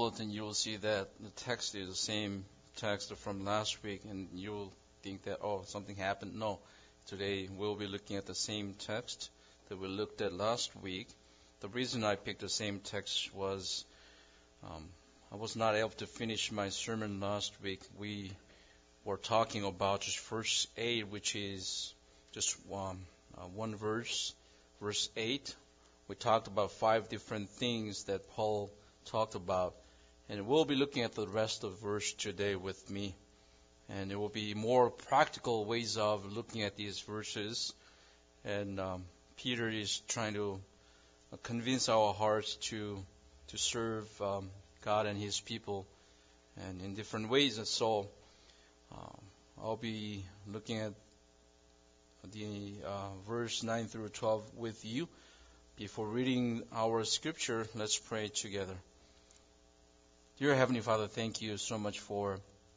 bulletin, you will see that the text is the same text from last week, and you'll think that, oh, something happened. No. Today we'll be looking at the same text that we looked at last week. The reason I picked the same text was I was not able to finish my sermon last week. We were talking about just verse 8, which is just one verse, verse 8. We talked about 5 different things that Paul talked about. And we'll be looking at the rest of the verse today with me. And there will be more practical ways of looking at these verses. And Peter is trying to convince our hearts to serve God and His people, and in different ways. And so I'll be looking at the verse 9 through 12 with you. Before reading our scripture, let's pray together. Dear Heavenly Father, thank you so much for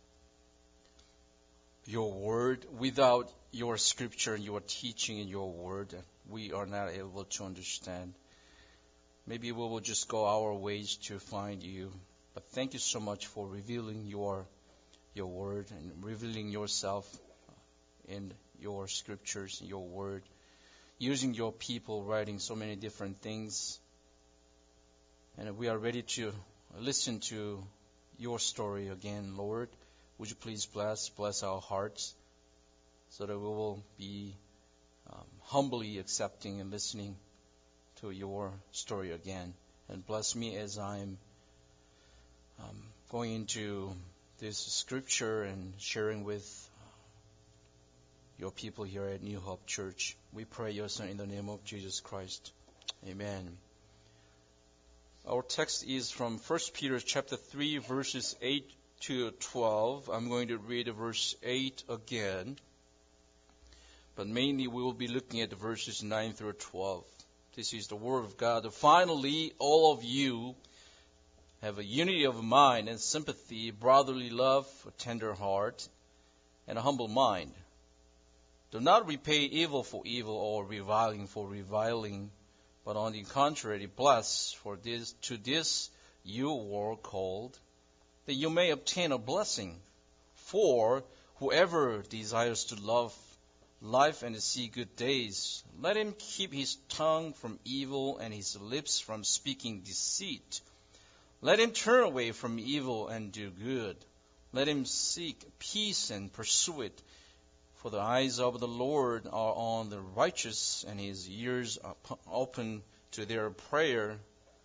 your word. Without your scripture and your teaching in your word, we are not able to understand. Maybe we will just go our ways to find you. But thank you so much for revealing your word and revealing yourself in your scriptures, your word, using your people, writing so many different things. And we are ready to listen to your story again, Lord. Would you please bless our hearts so that we will be humbly accepting and listening to your story again. And bless me as I'm going into this scripture and sharing with your people here at New Hope Church. We pray your Son in the name of Jesus Christ. Amen. Our text is from 1 Peter chapter 3, verses 8 to 12. I'm going to read verse 8 again. But mainly we will be looking at the verses 9 through 12. This is the word of God. Finally, all of you have a unity of mind and sympathy, brotherly love, a tender heart, and a humble mind. Do not repay evil for evil or reviling for reviling, but on the contrary, bless, for to this you were called, that you may obtain a blessing. For whoever desires to love life and to see good days, let him keep his tongue from evil and his lips from speaking deceit. Let him turn away from evil and do good. Let him seek peace and pursue it. For the eyes of the Lord are on the righteous, and his ears are open to their prayer.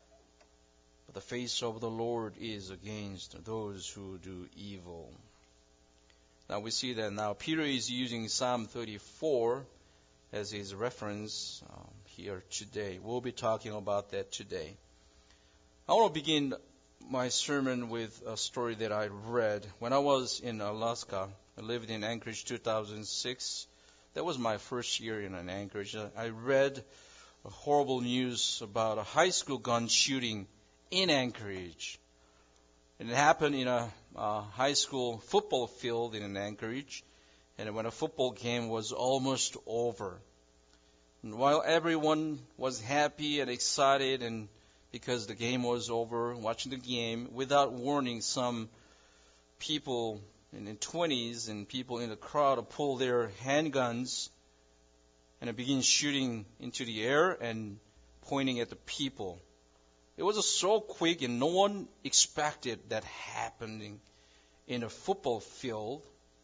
But the face of the Lord is against those who do evil. Now we see that now Peter is using Psalm 34 as his reference here today. We'll be talking about that today. I want to begin my sermon with a story that I read. When I was in Alaska, I lived in Anchorage 2006. That was my first year in Anchorage. I read a horrible news about a high school gun shooting in Anchorage. And it happened in a high school football field in Anchorage, and when a football game was almost over. And while everyone was happy and excited, and because the game was over, watching the game, without warning, some people in the 20s and people in the crowd pulled their handguns and begin shooting into the air and pointing at the people. It was so quick, and no one expected that happening in a football field.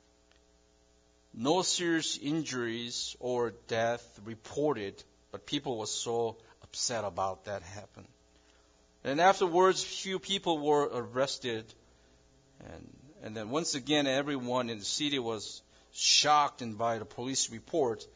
No serious injuries or death reported, but people were so upset about that happening. And afterwards, few people were arrested, and then once again, everyone in the city was shocked and by the police report.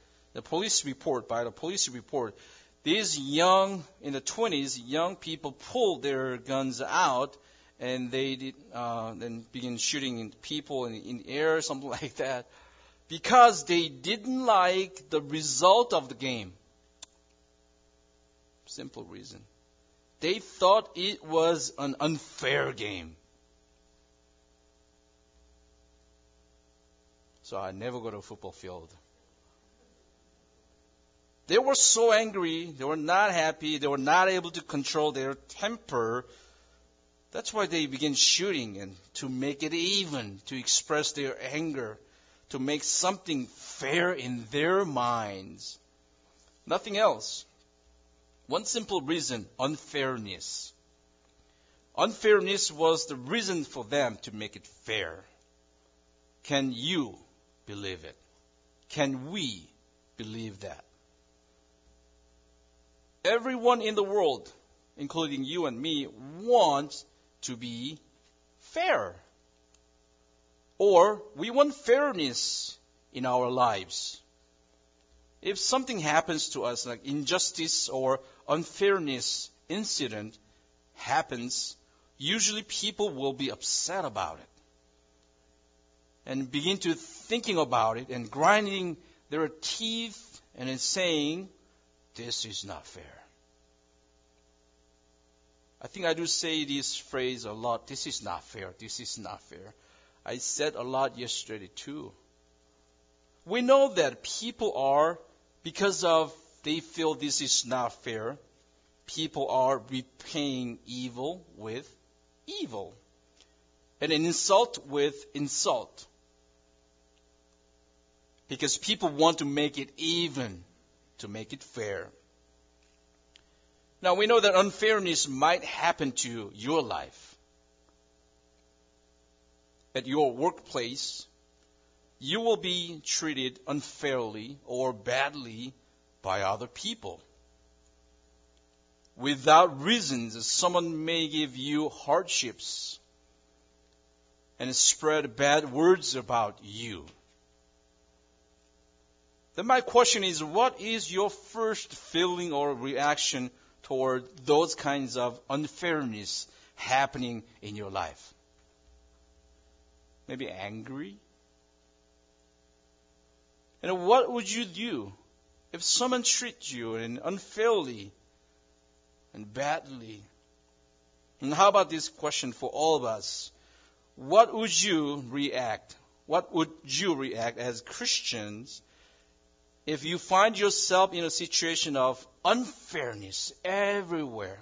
These young, in the 20s, young people pulled their guns out, and they then began shooting people in the air, something like that, because they didn't like the result of the game. Simple reason. They thought it was an unfair game. So I never go to a football field. They were so angry, they were not happy, they were not able to control their temper. That's why they begin shooting, and to make it even, to express their anger, to make something fair in their minds. Nothing else. One simple reason, unfairness. Unfairness was the reason for them to make it fair. Can you believe it? Can we believe that? Everyone in the world, including you and me, wants to be fair. Or we want fairness in our lives. If something happens to us, like injustice or unfairness incident happens, usually people will be upset about it and begin to thinking about it and grinding their teeth and then saying, this is not fair. I think I do say this phrase a lot, this is not fair, this is not fair. I said a lot yesterday too. We know that people are, because of they feel this is not fair, people are repaying evil with evil. And an insult with insult. Because people want to make it even, to make it fair. Now we know that unfairness might happen to your life. At your workplace, you will be treated unfairly or badly by other people. Without reasons, someone may give you hardships and spread bad words about you. Then my question is, what is your first feeling or reaction toward those kinds of unfairness happening in your life? Maybe angry? And what would you do if someone treats you unfairly and badly? And how about this question for all of us? What would you react? What would you react as Christians if you find yourself in a situation of unfairness everywhere?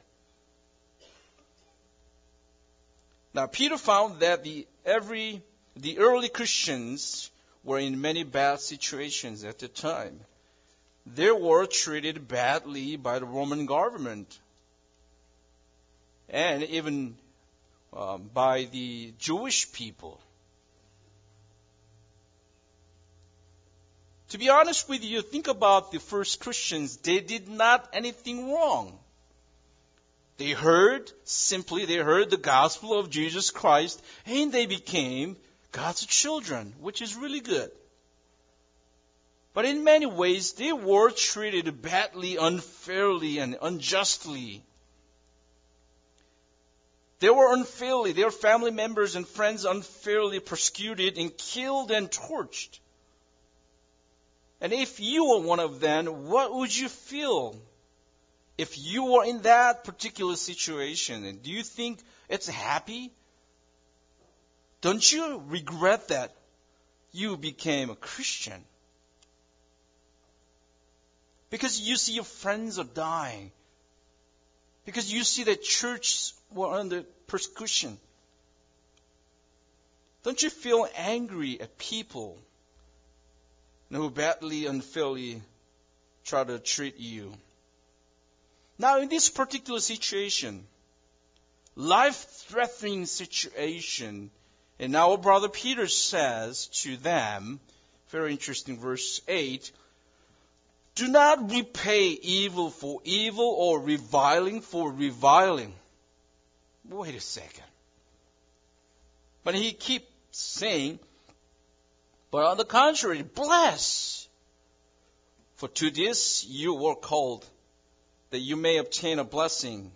Now, Peter found that the early Christians were in many bad situations at the time. They were treated badly by the Roman government and even by the Jewish people. To be honest with you, think about the first Christians. They did not anything wrong. They heard the gospel of Jesus Christ, and they became God's children, which is really good. But in many ways, they were treated badly, unfairly, and unjustly. They were unfairly, their family members and friends unfairly persecuted and killed and tortured. And if you were one of them, what would you feel if you were in that particular situation? And do you think it's happy? Don't you regret that you became a Christian? Because you see your friends are dying. Because you see that churches were under persecution. Don't you feel angry at people who badly, unfairly try to treat you? Now, in this particular situation, life-threatening situation, and our brother Peter says to them, very interesting, verse 8, do not repay evil for evil or reviling for reviling. Wait a second. But he keeps saying, but on the contrary, bless. For to this you were called, that you may obtain a blessing.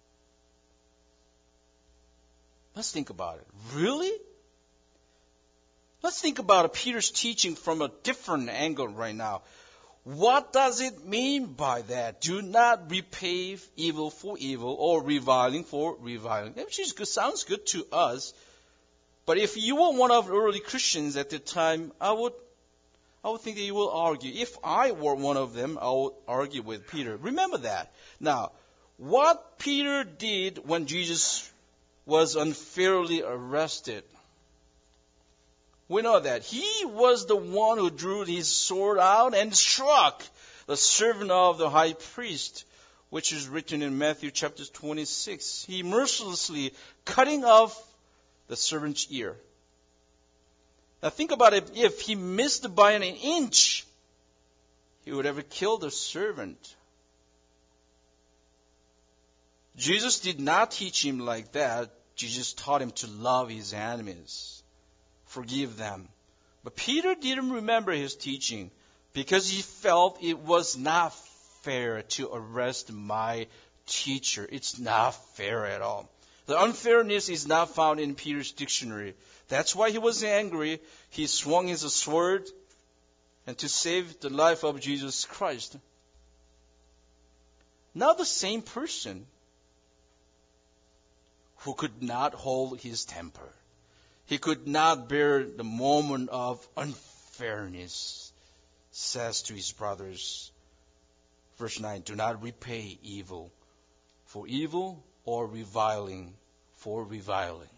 Let's think about it. Really? Let's think about Peter's teaching from a different angle right now. What does it mean by that? Do not repay evil for evil or reviling for reviling. Which is good, sounds good to us. But if you were one of the early Christians at the time, I would think that you will argue. If I were one of them, I would argue with Peter. Remember that. Now, what Peter did when Jesus was unfairly arrested. We know that. He was the one who drew his sword out and struck the servant of the high priest, which is written in Matthew chapter 26. He mercilessly cutting off the servant's ear. Now think about it. If he missed by an inch, he would have killed the servant. Jesus did not teach him like that. Jesus taught him to love his enemies, forgive them. But Peter didn't remember his teaching because he felt it was not fair to arrest my teacher. It's not fair at all. The unfairness is not found in Peter's dictionary. That's why he was angry. He swung his sword and to save the life of Jesus Christ. Now the same person who could not hold his temper, he could not bear the moment of unfairness, says to his brothers, verse 9, do not repay evil for evil or reviling for reviling.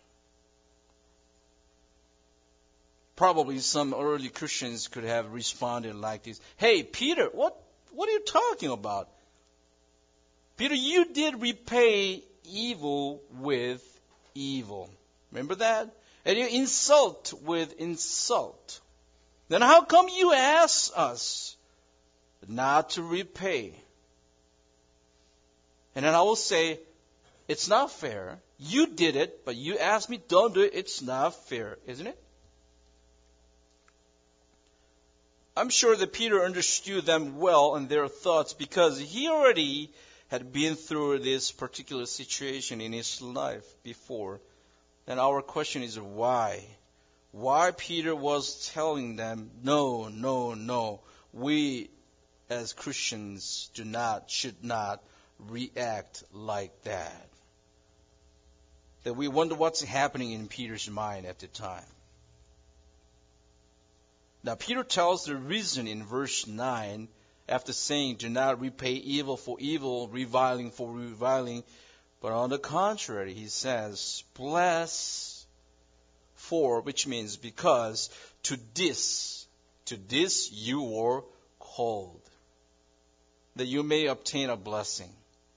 Probably some early Christians could have responded like this. Hey, Peter, what are you talking about? Peter, you did repay evil with evil. Remember that? And you insult with insult. Then how come you ask us not to repay? And then I will say, it's not fair. You did it, but you asked me, don't do it. It's not fair, isn't it? I'm sure that Peter understood them well and their thoughts because he already had been through this particular situation in his life before. Then our question is why? Why Peter was telling them, no. We as Christians should not react like that. That we wonder what's happening in Peter's mind at the time. Now Peter tells the reason in verse 9 after saying, do not repay evil for evil, reviling for reviling. But on the contrary, he says, bless for, which means because, to this you were called, that you may obtain a blessing.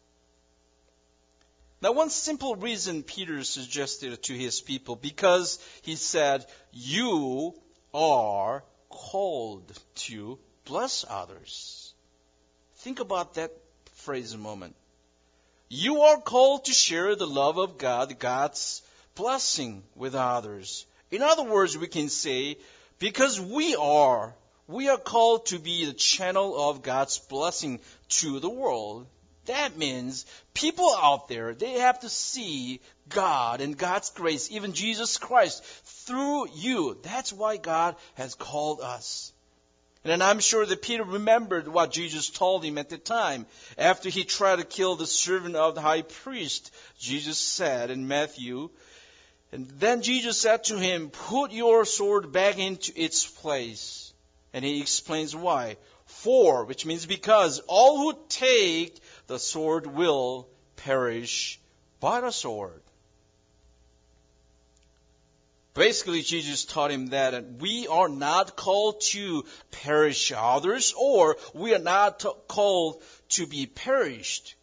Now one simple reason Peter suggested to his people, because he said, you are called to bless others. Think about that phrase a moment. You are called to share the love of God, God's blessing with others. In other words, we can say, because we are called to be the channel of God's blessing to the world. That means people out there, they have to see God and God's grace, even Jesus Christ, through you. That's why God has called us. And I'm sure that Peter remembered what Jesus told him at the time. After he tried to kill the servant of the high priest, Jesus said in Matthew, and then Jesus said to him, put your sword back into its place. And he explains why. For, which means because, all who take the sword will perish by the sword. Basically, Jesus taught him that we are not called to perish others, or we are not called to be perished.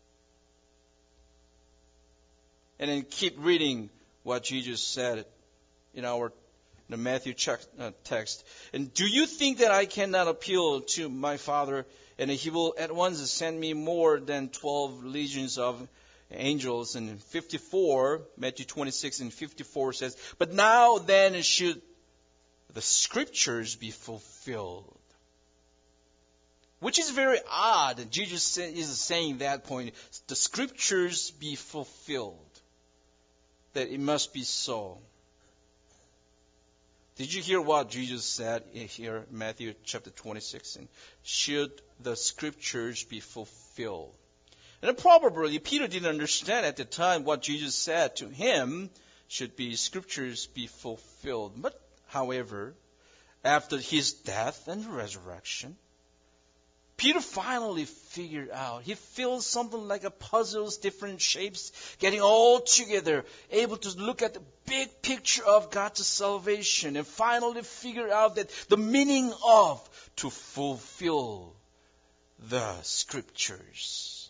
And then keep reading what Jesus said in the Matthew text. And do you think that I cannot appeal to my Father, and he will at once send me more than 12 legions of angels? And 54, Matthew 26 and 54 says, but now then should the scriptures be fulfilled. Which is very odd. Jesus is saying that point. The scriptures be fulfilled. That it must be so. Did you hear what Jesus said here, Matthew chapter 26? And should the scriptures be fulfilled? And probably Peter didn't understand at the time what Jesus said to him should be scriptures be fulfilled. But however, after his death and resurrection, Peter finally figured out. He feels something like a puzzle's different shapes, getting all together, able to look at the big picture of God's salvation, and finally figure out that the meaning of to fulfill the Scriptures.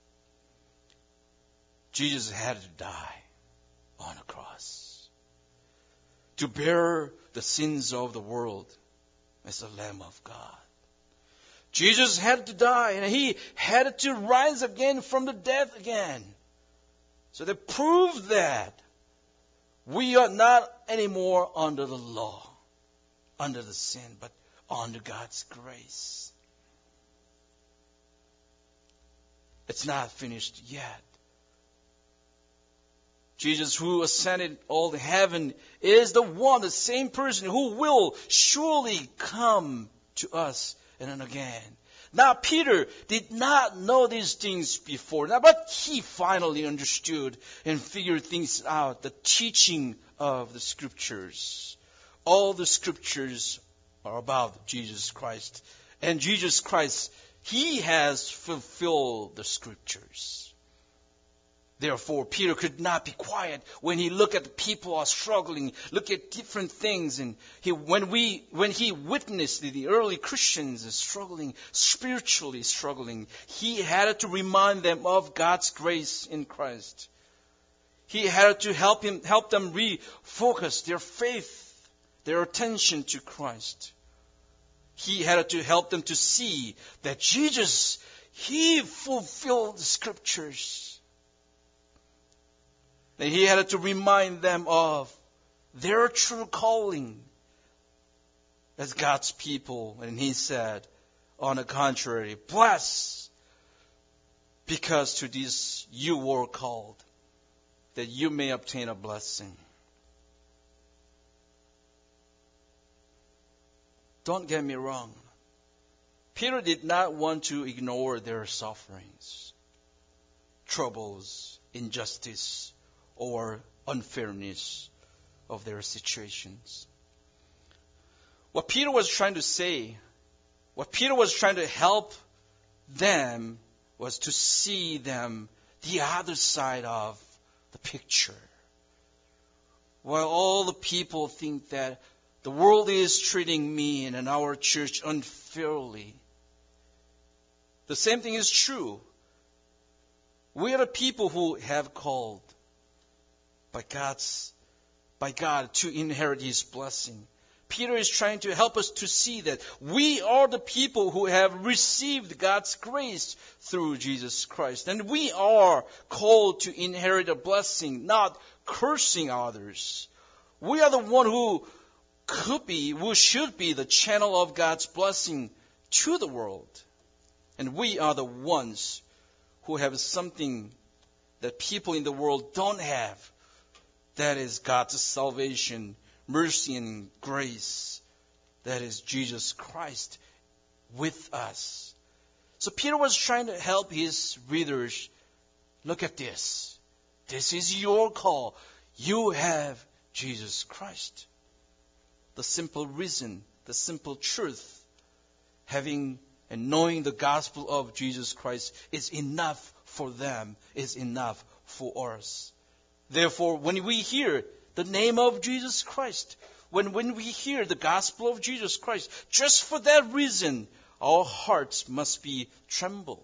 Jesus had to die on a cross to bear the sins of the world as the Lamb of God. Jesus had to die, and He had to rise again from the dead again. So they proved that we are not anymore under the law, under the sin, but under God's grace. It's not finished yet. Jesus, who ascended all to heaven, is the one, the same person who will surely come to us and then again. Now, Peter did not know these things before, but he finally understood and figured things out, the teaching of the Scriptures. All the Scriptures are about Jesus Christ. And Jesus Christ, He has fulfilled the Scriptures. Therefore, Peter could not be quiet when he looked at the people are struggling, look at different things. And when he witnessed the early Christians struggling, spiritually struggling, he had to remind them of God's grace in Christ. He had to help them refocus their faith, their attention to Christ. He had to help them to see that Jesus, He fulfilled the Scriptures. And He had to remind them of their true calling as God's people. And He said, on the contrary, bless, because to this you were called, that you may obtain a blessing. Don't get me wrong. Peter did not want to ignore their sufferings, troubles, injustice, or unfairness of their situations. What Peter was trying to say, what Peter was trying to help them was to see them the other side of the picture. While all the people think that the world is treating me and our church unfairly, the same thing is true. We are the people who have called by God to inherit His blessing. Peter is trying to help us to see that we are the people who have received God's grace through Jesus Christ. And we are called to inherit a blessing, not cursing others. We are the one who should be the channel of God's blessing to the world. And we are the ones who have something that people in the world don't have. That is God's salvation, mercy, and grace. That is Jesus Christ with us. So Peter was trying to help his readers. Look at this. This is your call. You have Jesus Christ. The simple reason, the simple truth, having and knowing the gospel of Jesus Christ is enough for them, is enough for us. Therefore, when we hear the name of Jesus Christ, when we hear the gospel of Jesus Christ, just for that reason, our hearts must be trembled.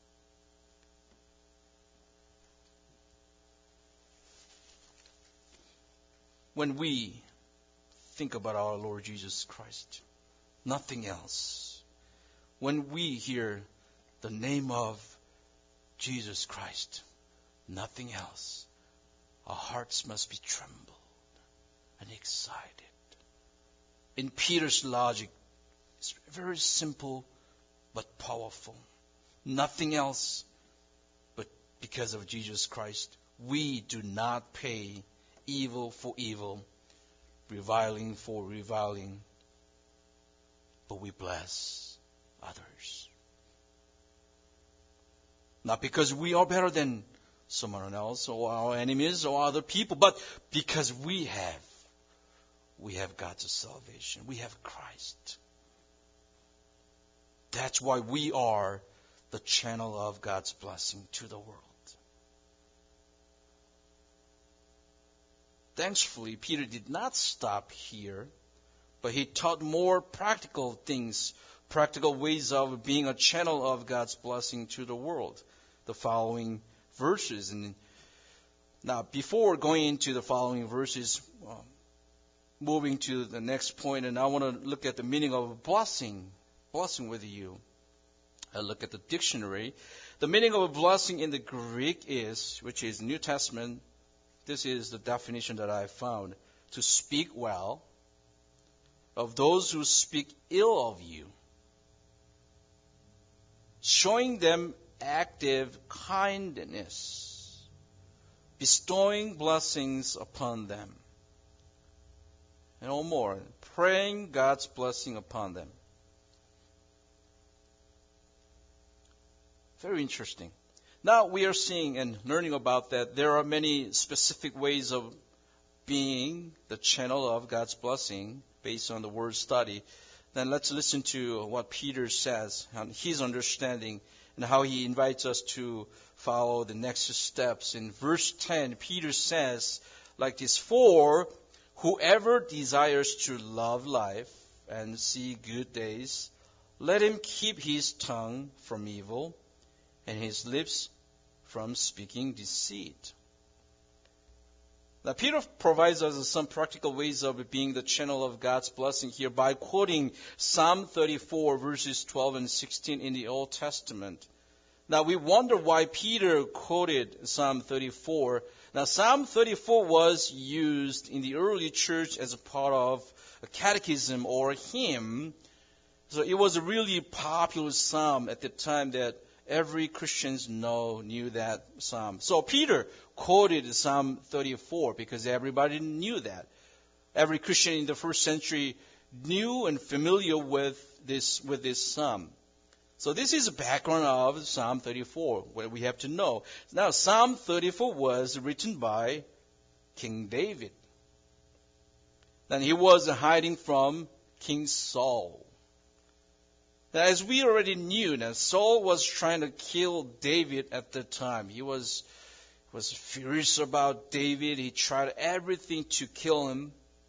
When we think about our Lord Jesus Christ, nothing else. When we hear the name of Jesus Christ, nothing else. Our hearts must be trembled and excited. In Peter's logic, it's very simple but powerful. Nothing else but because of Jesus Christ. We do not pay evil for evil, reviling for reviling, but we bless others. Not because we are better than someone else or our enemies or other people, but because we have God's salvation. We have Christ. That's why we are the channel of God's blessing to the world. Thankfully, Peter did not stop here, but he taught more practical things, practical ways of being a channel of God's blessing to the world. The following verses. And now, before going into the following verses, moving to the next point, and I want to look at the meaning of blessing with you. I look at the dictionary. The meaning of a blessing in the Greek is, which is New Testament, this is the definition that I found, to speak well of those who speak ill of you, showing them active kindness, bestowing blessings upon them, and all more, praying God's blessing upon them. Very interesting. Now we are seeing and learning about that there are many specific ways of being the channel of God's blessing based on the word study. Then let's listen to what Peter says, his understanding, and how he invites us to follow the next steps. In verse 10, Peter says like this, "For whoever desires to love life and see good days, let him keep his tongue from evil and his lips from speaking deceit." Now, Peter provides us some practical ways of being the channel of God's blessing here by quoting Psalm 34, verses 12 and 16 in the Old Testament. Now, we wonder why Peter quoted Psalm 34. Now, Psalm 34 was used in the early church as a part of a catechism or a hymn. So it was a really popular psalm at the time that every Christian knew that psalm. So Peter quoted Psalm 34 because everybody knew that. Every Christian in the first century knew and familiar with this psalm. So this is the background of Psalm 34, what we have to know. Now, Psalm 34 was written by King David. Then he was hiding from King Saul. Now, as we already knew, now Saul was trying to kill David at the time. He was furious about David. He tried everything to kill him.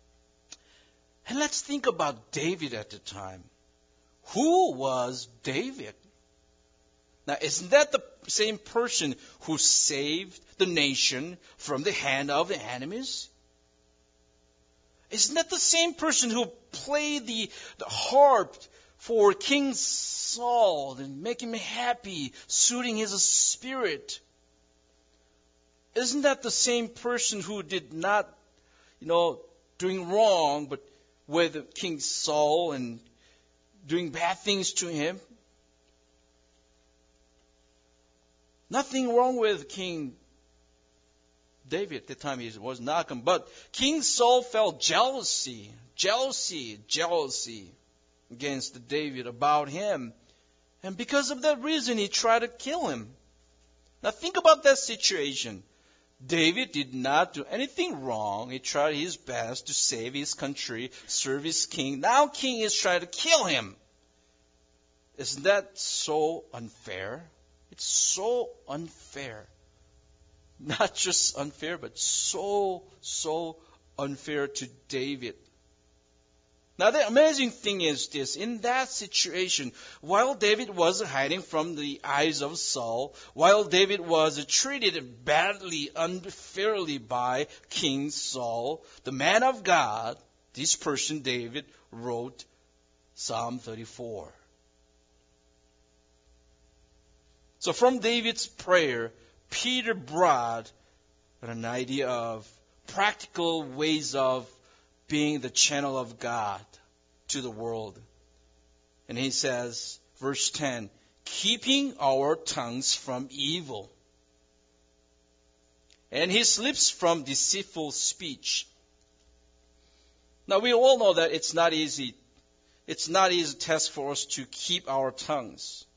And let's think about David at the time. Who was David? Now, isn't that the same person who saved the nation from the hand of the enemies? Isn't that the same person who played the harp for King Saul and make him happy, suiting his spirit? Isn't that the same person who did not, doing wrong, but with King Saul and doing bad things to him? Nothing wrong with King David at the time. He was not, but King Saul felt jealousy against David about him. And because of that reason, he tried to kill him. Now think about that situation. David did not do anything wrong. He tried his best to save his country, serve his king. Now king is trying to kill him. Isn't that so unfair? It's so unfair. Not just unfair, but so unfair to David. Now the amazing thing is this, in that situation, while David was hiding from the eyes of Saul, while David was treated badly, unfairly by King Saul, the man of God, this person David, wrote Psalm 34. So from David's prayer, Peter brought an idea of practical ways of being the channel of God to the world. And he says, verse 10, keeping our tongues from evil and his lips from deceitful speech. Now we all know that it's not easy. It's not an easy task for us to keep our tongues.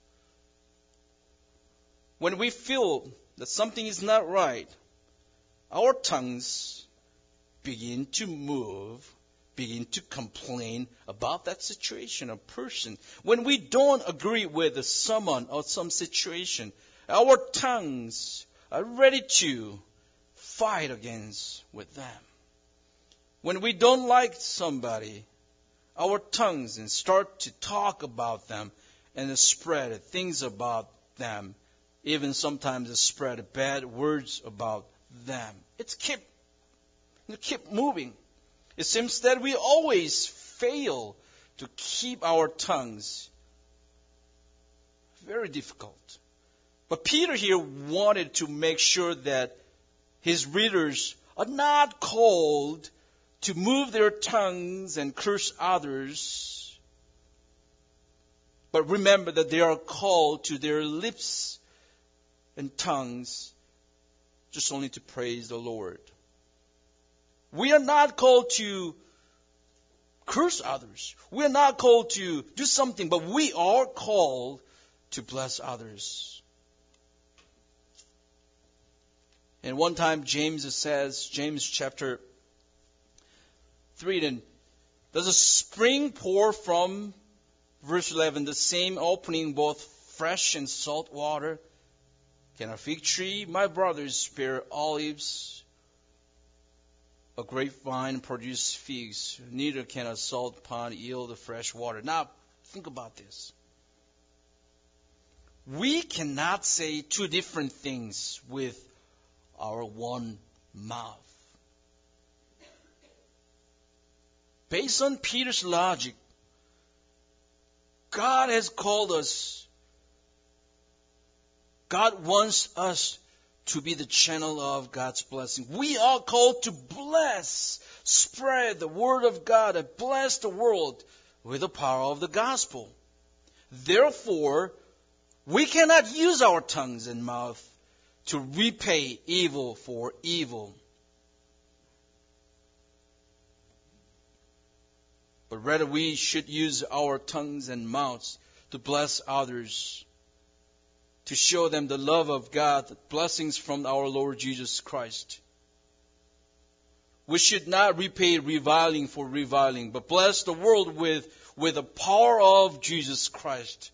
When we feel that something is not right, our tongues begin to move, begin to complain about that situation or person. When we don't agree with someone or some situation, our tongues are ready to fight against with them. When we don't like somebody, our tongues and start to talk about them and spread things about them, even sometimes spread bad words about them. It keep moving. It seems that we always fail to keep our tongues. Very difficult. But Peter here wanted to make sure that his readers are not called to move their tongues and curse others. But remember that they are called to their lips and tongues just only to praise the Lord. We are not called to curse others. We are not called to do something, but we are called to bless others. And one time James says, James chapter 3, then, does a spring pour from, verse 11, the same opening both fresh and salt water? Can a fig tree, my brothers, spare olives? A grapevine produce figs, neither can a salt pond yield fresh water. Now, think about this. We cannot say two different things with our one mouth. Based on Peter's logic, God has called us. God wants us to be the channel of God's blessing. We are called to bless, spread the word of God, and bless the world with the power of the gospel. Therefore, we cannot use our tongues and mouth to repay evil for evil. But rather we should use our tongues and mouths to bless others, to show them the love of God, the blessings from our Lord Jesus Christ. We should not repay reviling for reviling, but bless the world with the power of Jesus Christ.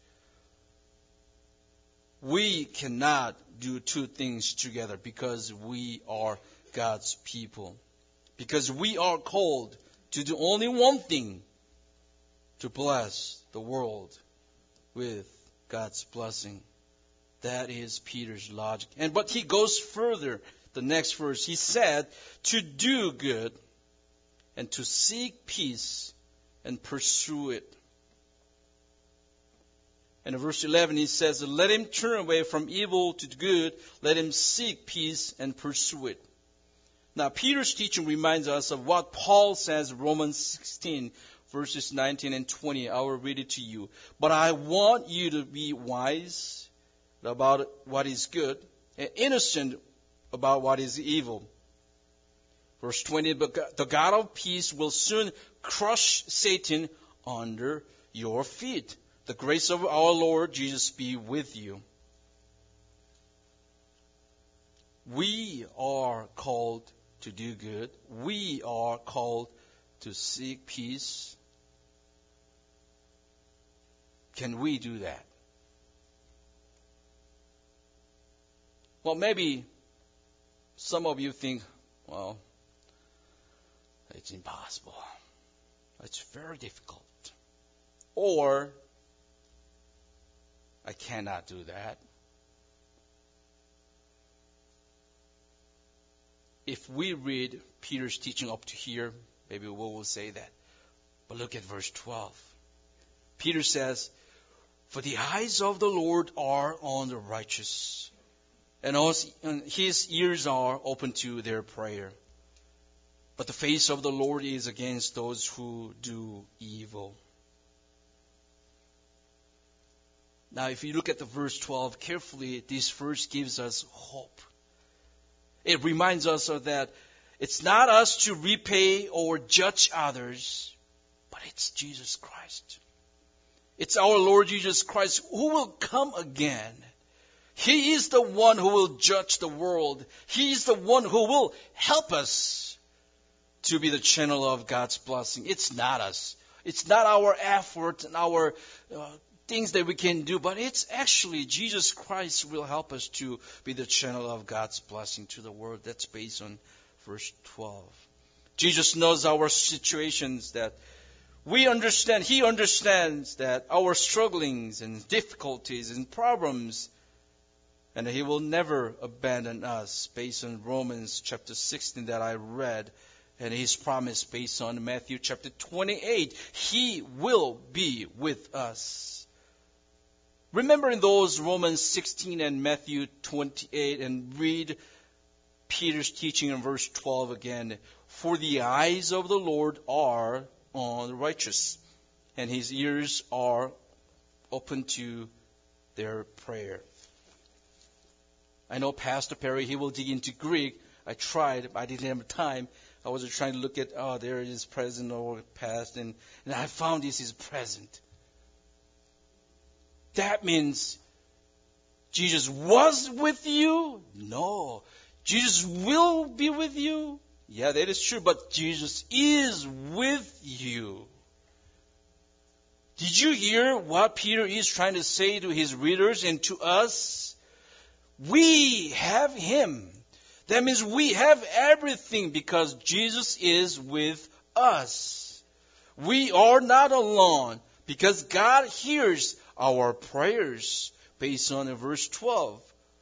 We cannot do two things together because we are God's people. Because we are called to do only one thing, to bless the world with God's blessing. That is Peter's logic. But he goes further. The next verse, he said, to do good and to seek peace and pursue it. And in verse 11, he says, let him turn away from evil to good. Let him seek peace and pursue it. Now, Peter's teaching reminds us of what Paul says in Romans 16, verses 19 and 20. I will read it to you. But I want you to be wise about what is good and innocent about what is evil. Verse 20, but the God of peace will soon crush Satan under your feet. The grace of our Lord Jesus be with you. We are called to do good. We are called to seek peace. Can we do that? Well, maybe some of you think, well, it's impossible. It's very difficult. Or, I cannot do that. If we read Peter's teaching up to here, maybe we will say that. But look at verse 12. Peter says, for the eyes of the Lord are on the righteous, and his ears are open to their prayer. But the face of the Lord is against those who do evil. Now, if you look at the verse 12 carefully, this verse gives us hope. It reminds us of that it's not us to repay or judge others, but it's Jesus Christ. It's our Lord Jesus Christ who will come again. He is the one who will judge the world. He is the one who will help us to be the channel of God's blessing. It's not us. It's not our effort and our things that we can do, but it's actually Jesus Christ will help us to be the channel of God's blessing to the world. That's based on verse 12. Jesus knows our situations, that we understand. He understands that our strugglings and difficulties and problems, and He will never abandon us based on Romans chapter 16 that I read, and His promise based on Matthew chapter 28. He will be with us. Remember in those Romans 16 and Matthew 28, and read Peter's teaching in verse 12 again. For the eyes of the Lord are on the righteous, and His ears are open to their prayer. I know Pastor Perry, he will dig into Greek. I tried, but I didn't have time. I was trying to look at, there it is present or past, and I found this is present. That means Jesus was with you? No. Jesus will be with you? Yeah, that is true, but Jesus is with you. Did you hear what Peter is trying to say to his readers and to us? We have Him. That means we have everything because Jesus is with us. We are not alone because God hears our prayers based on verse 12.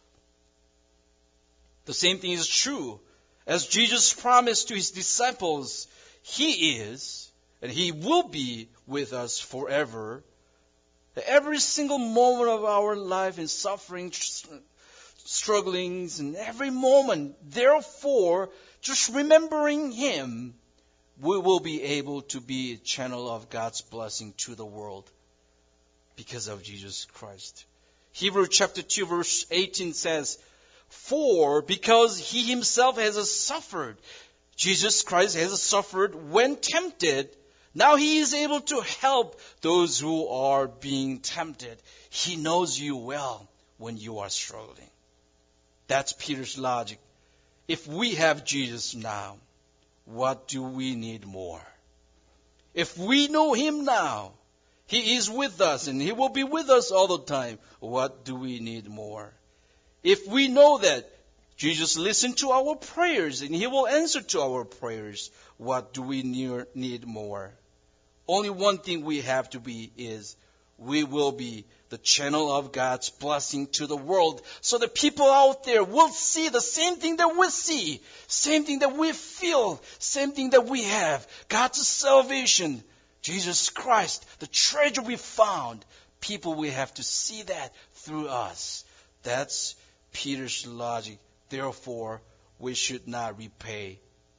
The same thing is true. As Jesus promised to His disciples, He is and He will be with us forever. Every single moment of our life in suffering, strugglings, and every moment, therefore, just remembering Him, we will be able to be a channel of God's blessing to the world because of Jesus Christ. Hebrews chapter 2 verse 18 says, For because He Himself has suffered, Jesus Christ has suffered when tempted, now He is able to help those who are being tempted. He knows you well when you are struggling. That's Peter's logic. If we have Jesus now, what do we need more? If we know Him now, He is with us and He will be with us all the time, what do we need more? If we know that Jesus listened to our prayers and He will answer to our prayers, what do we need more? Only one thing we have to be is we will be the channel of God's blessing to the world so the people out there will see the same thing that we see, same thing that we feel, same thing that we have. God's salvation, Jesus Christ, the treasure we found. People will have to see that through us. That's Peter's logic. Therefore, we should not repay.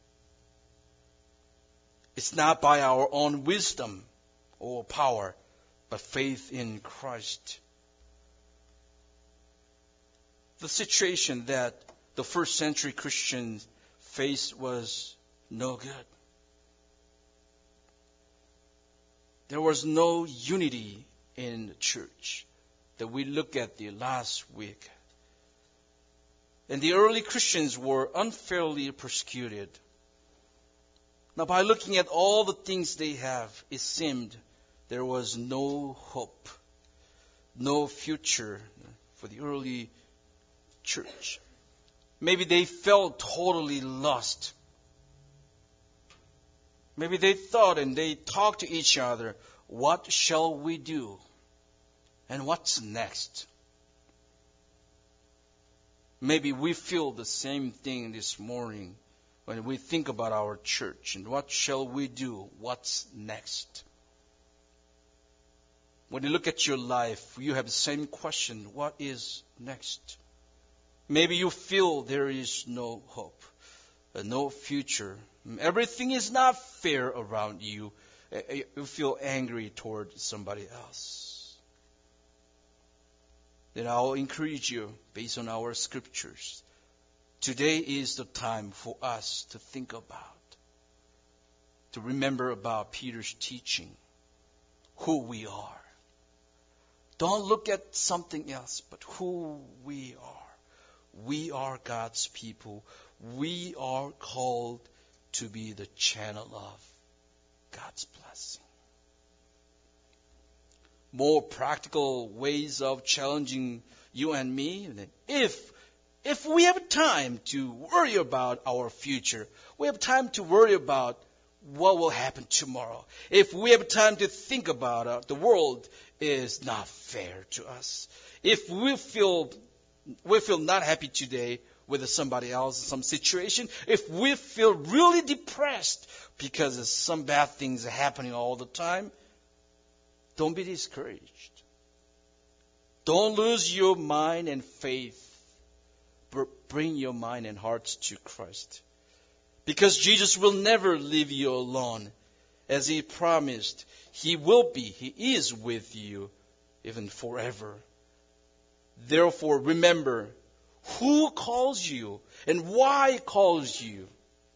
It's not by our own wisdom or power, but faith in Christ. The situation that the first century Christians faced was no good. There was no unity in the church that we looked at the last week. And the early Christians were unfairly persecuted. Now, by looking at all the things they have, it seemed there was no hope, no future for the early church. Maybe they felt totally lost. Maybe they thought and they talked to each other, what shall we do? And what's next? Maybe we feel the same thing this morning when we think about our church and what shall we do? What's next? When you look at your life, you have the same question, what is next? Maybe you feel there is no hope, no future. Everything is not fair around you. You feel angry toward somebody else. Then I'll encourage you based on our scriptures. Today is the time for us to think about, to remember about Peter's teaching, who we are. Don't look at something else, but who we are. We are God's people. We are called to be the channel of God's blessing. More practical ways of challenging you and me. If we have time to worry about our future, we have time to worry about what will happen tomorrow. If we have time to think about the world is not fair to us. If we feel not happy today with somebody else, some situation, if we feel really depressed because some bad things are happening all the time, don't be discouraged. Don't lose your mind and faith. Bring your mind and hearts to Christ. Because Jesus will never leave you alone. As He promised, He is with you even forever. Therefore, remember who calls you and why He calls you.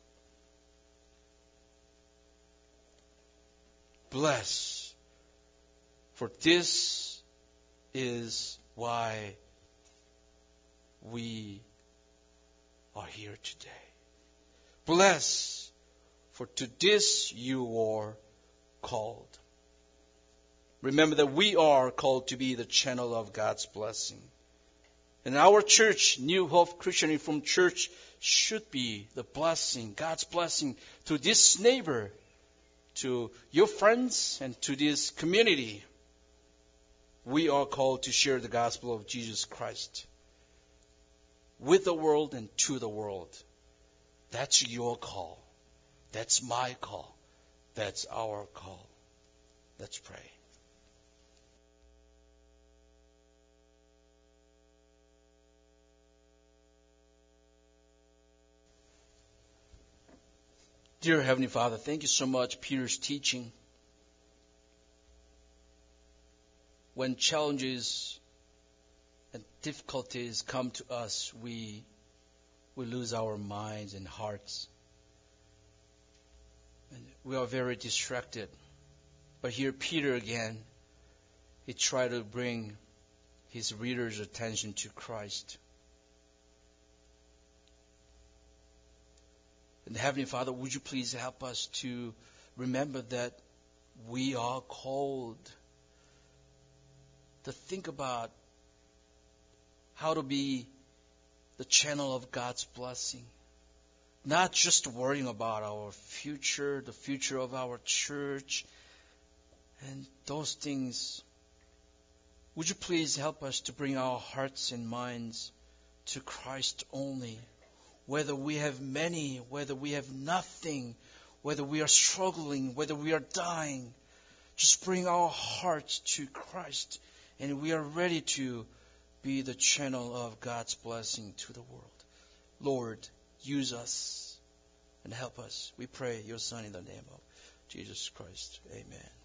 Bless, for this is why we are here today. Bless, for to this you are called. Remember that we are called to be the channel of God's blessing. And our church, New Hope Christian Reformed Church, should be the blessing, God's blessing to this neighbor, to your friends, and to this community. We are called to share the gospel of Jesus Christ with the world and to the world. That's your call. That's my call. That's our call. Let's pray. Dear Heavenly Father, thank you so much, Peter's teaching. When challenges and difficulties come to us, we lose our minds and hearts. And we are very distracted. But here Peter again, he tried to bring his readers' attention to Christ. And Heavenly Father, would you please help us to remember that we are called to think about how to be the channel of God's blessing. Not just worrying about our future, the future of our church, and those things. Would you please help us to bring our hearts and minds to Christ only? Whether we have many, whether we have nothing, whether we are struggling, whether we are dying, just bring our hearts to Christ, and we are ready to be the channel of God's blessing to the world. Lord, use us and help us. We pray your Son in the name of Jesus Christ. Amen.